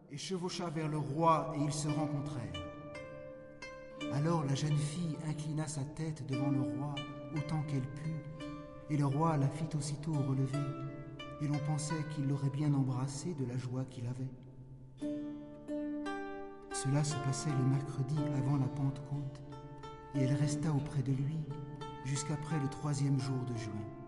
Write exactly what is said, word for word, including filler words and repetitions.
et chevaucha vers le roi, et ils se rencontrèrent. Alors la jeune fille inclina sa tête devant le roi autant qu'elle put, et le roi la fit aussitôt relever, et l'on pensait qu'il l'aurait bien embrassée de la joie qu'il avait. Cela se passait le mercredi avant la Pentecôte, et elle resta auprès de lui jusqu'après le troisième jour de juin.